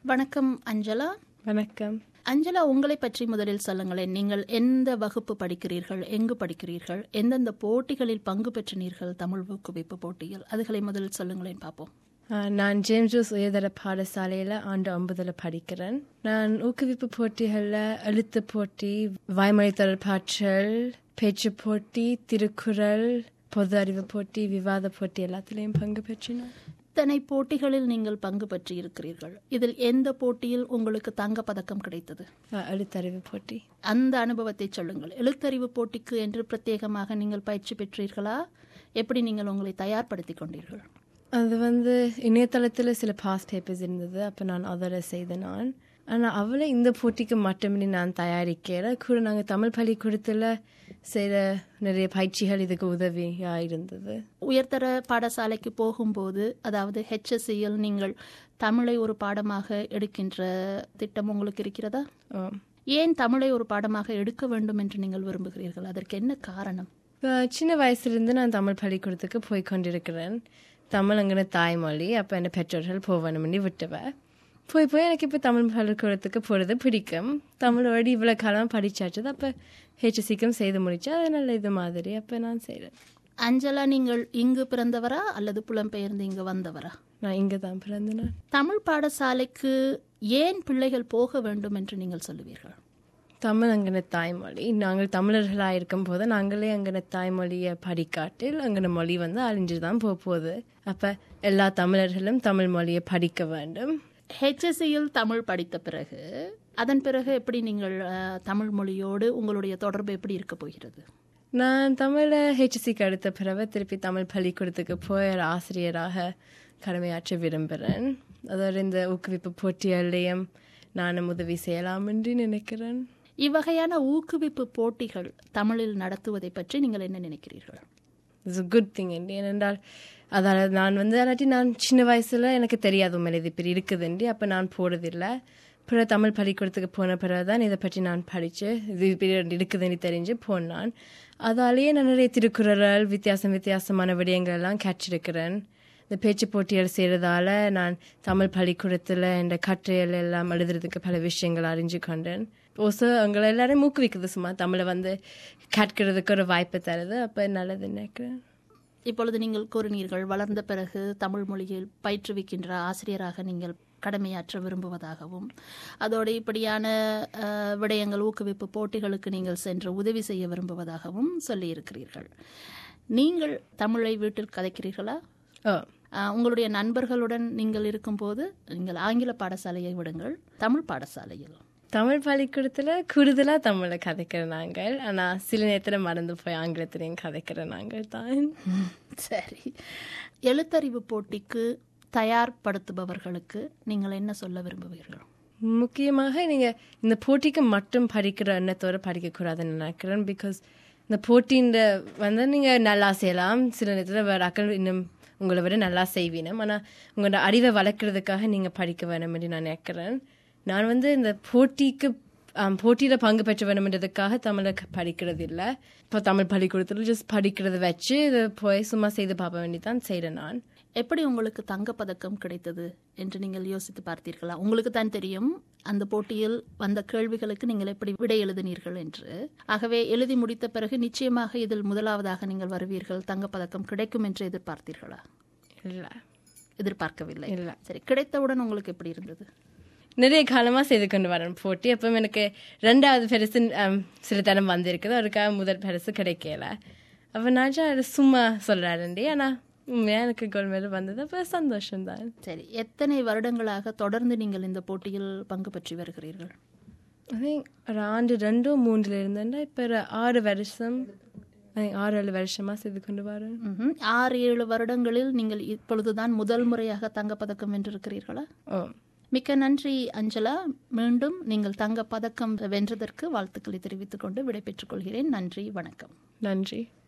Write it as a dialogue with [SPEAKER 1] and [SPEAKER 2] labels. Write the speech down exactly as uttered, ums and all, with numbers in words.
[SPEAKER 1] வணக்கம் அஞ்சலா.
[SPEAKER 2] வணக்கம்
[SPEAKER 1] அஞ்சலா, உங்களை பற்றி முதலில் சொல்லுங்களேன். நீங்கள் எந்த வகுப்பு படிக்கிறீர்கள், எங்கு படிக்கிறீர்கள், எந்தெந்த போட்டிகளில் பங்கு பெற்றினீர்கள்? தமிழ் ஊக்குவிப்பு போட்டியில் அதுகளை முதலில் சொல்லுங்களேன் பார்ப்போம்.
[SPEAKER 2] நான் ஜேம்ஸ் ஜோஸ் உயர்தர பாடசாலையில் ஆண்டு ஒன்பதில் படிக்கிறேன். நான் ஊக்குவிப்பு போட்டிகளில் எழுத்து போட்டி, வாய்மொழி தொடர்பாற்றல், பேச்சு போட்டி, திருக்குறள், பொது அறிவு போட்டி, விவாத போட்டி எல்லாத்துலேயும் பங்கு பெற்றினேன்.
[SPEAKER 1] இத்தனை போட்டிகளில் நீங்கள் பங்கு பெற்றி இருக்கிறீர்கள். இதில் எந்த போட்டியில் உங்களுக்கு தங்க பதக்கம் கிடைத்தது?
[SPEAKER 2] எழுத்தறிவு போட்டி.
[SPEAKER 1] அந்த அனுபவத்தை சொல்லுங்கள். எழுத்தறிவு போட்டிக்கு என்று பிரத்யேகமாக நீங்கள் பயிற்சி பெற்றீர்களா? எப்படி நீங்கள் உங்களை தயார்படுத்தி கொண்டீர்கள்?
[SPEAKER 2] அது வந்து இணையதளத்தில் சில பாஸ் பேப்பர்ஸ் இருந்தது, அப்போ நான் அதோட செய்த நான். ஆனால் அவளை இந்த போட்டிக்கு மட்டுமே நான் தயாரிக்கல. கூட நாங்கள் தமிழ் பள்ளிக்கூடத்தில் செய்கிற நிறைய பயிற்சிகள் இதுக்கு உதவியாக இருந்தது.
[SPEAKER 1] உயர்தர பாடசாலைக்கு போகும்போது, அதாவது ஹெச்எஸ்சியில் நீங்கள் தமிழை ஒரு பாடமாக எடுக்கின்ற திட்டம் உங்களுக்கு இருக்கிறதா? ஏன் தமிழை ஒரு பாடமாக எடுக்க வேண்டும் என்று நீங்கள் விரும்புகிறீர்கள்? அதற்கு என்ன காரணம்?
[SPEAKER 2] சின்ன வயசுலேருந்து நான் தமிழ் பள்ளிக்கூடத்துக்கு போய் கொண்டிருக்கிறேன். தமிழ் அங்கே தாய்மொழி. அப்போ என்ன பெற்றோர்கள் போகணும்னு விட்டுவேன். போய் போய் எனக்கு இப்போ தமிழ் பள்ளிக்கூடத்துக்கு போகிறது பிடிக்கும். தமிழோடு இவ்வளோ காலம் படிச்சாச்சு. அப்போ ஹெச்எஸ்சிக்கும் செய்து முடிச்சா அது நல்ல இது மாதிரி. அப்போ நான் செய்கிறேன்.
[SPEAKER 1] அஞ்சலா, நீங்கள் இங்கு பிறந்தவரா அல்லது புலம்பெயர்ந்து இங்கு வந்தவரா?
[SPEAKER 2] நான் இங்கே தான் பிறந்தேன்.
[SPEAKER 1] தமிழ் பாடசாலைக்கு ஏன் பிள்ளைகள் போக வேண்டும் என்று நீங்கள் சொல்லுவீர்கள்?
[SPEAKER 2] தமிழ் அங்கன தாய்மொழி. நாங்கள் தமிழர்களாக இருக்கும் போது நாங்களே அங்கன தாய்மொழியை படிக்காட்டில் அங்கன மொழி வந்து அழிஞ்சு தான் போக போகுது. அப்போ எல்லா தமிழர்களும் தமிழ் மொழியை படிக்க வேண்டும்.
[SPEAKER 1] ஹெச்எஸ்சியில் தமிழ் படித்த பிறகு அதன் பிறகு எப்படி நீங்கள் தமிழ் மொழியோடு உங்களுடைய தொடர்பு எப்படி இருக்க போகிறது?
[SPEAKER 2] நான் தமிழை ஹெச்எஸ்சிக்கு அடுத்த பிறகு திருப்பி தமிழ் பள்ளிக்கூடத்துக்கு போய் ஆசிரியராக கடமையாற்ற விரும்புகிறேன். அதோட இந்த ஊக்குவிப்பு போட்டிகளையும் நானும் உதவி செய்யலாம் என்று நினைக்கிறேன்.
[SPEAKER 1] இவ்வகையான ஊக்குவிப்பு போட்டிகள் தமிழில் நடத்துவதை பற்றி நீங்கள் என்ன நினைக்கிறீர்கள்?
[SPEAKER 2] It's a good thing. ஏனென்றால் அதாவது நான் வந்து அல்லாட்டி நான் சின்ன வயசில் எனக்கு தெரியாது உண்மையில இது இப்படி இருக்குதுண்டி. அப்போ நான் போடுறதில்லை. பிறகு தமிழ் பள்ளிக்கூடத்துக்கு போன பிறகு தான் இதை பற்றி நான் படித்து இது இப்படி இருக்குதுன்னு தெரிஞ்சு போனான். அதாலேயே நான் நிறைய திருக்குறள், வித்தியாசம் வித்தியாசமான விடயங்கள் எல்லாம் கேட்டிருக்கிறேன். இந்த பேச்சு போட்டிகள் செய்கிறதால நான் தமிழ் பள்ளிக்கூடத்தில் இந்த கட்டுரைகள் எல்லாம் எழுதுறதுக்கு பல விஷயங்கள் அறிஞ்சு கொண்டேன். ஓசோ அவங்களை எல்லாரையும் ஊக்குவிக்குது. சும்மா தமிழை வந்து கேட்கறதுக்கு ஒரு வாய்ப்பு தருது. அப்போ நல்லது நினைக்கிறேன்.
[SPEAKER 1] இப்பொழுது நீங்கள் கூறினீர்கள், வளர்ந்த பிறகு தமிழ் மொழியில் பயிற்றுவிக்கின்ற ஆசிரியராக நீங்கள் கடமையாற்ற விரும்புவதாகவும், அதோடு இப்படியான விடயங்கள் ஊக்குவிப்பு போட்டிகளுக்கு நீங்கள் சென்று உதவி செய்ய விரும்புவதாகவும் சொல்லியிருக்கிறீர்கள். நீங்கள் தமிழை வீட்டில் கதைக்கிறீர்களா? உங்களுடைய நண்பர்களுடன் நீங்கள் இருக்கும்போது நீங்கள் ஆங்கில பாடசாலையை விடுங்கள், தமிழ் பாடசாலையில்
[SPEAKER 2] தமிழ் பள்ளிக்கூடத்தில் கூடுதலாக தமிழை கதைக்கிற நாங்கள். ஆனால் சில நேரத்தில் மறந்து போய் ஆங்கிலத்திலையும் கதைக்கிற நாங்கள் தான்.
[SPEAKER 1] சரி, எழுத்தறிவு போட்டிக்கு தயார்படுத்துபவர்களுக்கு நீங்கள் என்ன சொல்ல விரும்புவீர்கள்?
[SPEAKER 2] முக்கியமாக நீங்கள் இந்த போட்டிக்கு மட்டும் படிக்கிற எண்ணத்தோடு படிக்கக்கூடாதுன்னு நினைக்கிறேன். பிகாஸ் இந்த போட்டியின் வந்து நீங்கள் நல்லா செய்யலாம், சில நேரத்தில் வேறு அக்கள் இன்னும் உங்களை விட நல்லா செய்வீனும். ஆனால் உங்களோட அறிவை வளர்க்குறதுக்காக நீங்கள் படிக்க வேணும் என்று நான் நினைக்கிறேன். நான் வந்து இந்த போட்டிக்கு போட்டியில் பங்கு பெற்ற வேணும்ன்றதுக்காக தமிழை படிக்கிறது இல்லை. இப்போ தமிழ் பள்ளிக்கூடத்தில் ஜஸ்ட் படிக்கிறத வச்சு இதை போய் சும்மா செய்து பார்க்க வேண்டிதான் செய்கிறேன். நான்
[SPEAKER 1] எப்படி உங்களுக்கு தங்கப்பதக்கம் கிடைத்தது என்று நீங்கள் யோசித்து பார்த்தீர்களா? உங்களுக்கு தான் தெரியும் அந்த போட்டியில் வந்த கேள்விகளுக்கு நீங்கள் எப்படி விடை எழுதினீர்கள் என்று. ஆகவே எழுதி முடித்த பிறகு நிச்சயமாக இதில் முதலாவதாக நீங்கள் வருவீர்கள், தங்கப்பதக்கம் கிடைக்கும் என்று எதிர்பார்த்தீர்களா?
[SPEAKER 2] இல்லை,
[SPEAKER 1] எதிர்பார்க்கவில்லை.
[SPEAKER 2] இல்லை.
[SPEAKER 1] சரி, கிடைத்தவுடன் உங்களுக்கு எப்படி இருந்தது?
[SPEAKER 2] நிறைய காலமாக செய்து கொண்டு வரேன் போட்டி. அப்போ எனக்கு ரெண்டாவது பரிசு சில தரம் வந்திருக்குது, அவருக்காக முதல் பரிசு கிடைக்கல. அப்போ நான் சும்மா சொல்கிறாருண்டி. ஆனால் உண்மையாக எனக்கு கோல்டு மெடல் வந்தது. அப்போ சந்தோஷம்தான்.
[SPEAKER 1] சரி, எத்தனை வருடங்களாக தொடர்ந்து நீங்கள் இந்த போட்டியில் பங்கு பெற்று வருகிறீர்கள்?
[SPEAKER 2] ஐ ஒரு ஆண்டு ரெண்டோ மூன்றில் இருந்தேன்டா. இப்போ ஆறு வருஷம் ஆறு ஏழு வருஷமாக செய்து கொண்டு வரேன்.
[SPEAKER 1] ஆறு ஏழு வருடங்களில் நீங்கள் இப்பொழுதுதான் முதல் முறையாக தங்கப்பதக்கம் வென்றிருக்கிறீர்களா?
[SPEAKER 2] ஓ,
[SPEAKER 1] மிக்க நன்றி அஞ்சலா. மீண்டும் நீங்கள் தங்க பதக்கம் வென்றதற்கு வாழ்த்துக்களை தெரிவித்துக் கொண்டு விடைபெற்றுக் கொள்கிறேன். நன்றி, வணக்கம்.
[SPEAKER 2] நன்றி.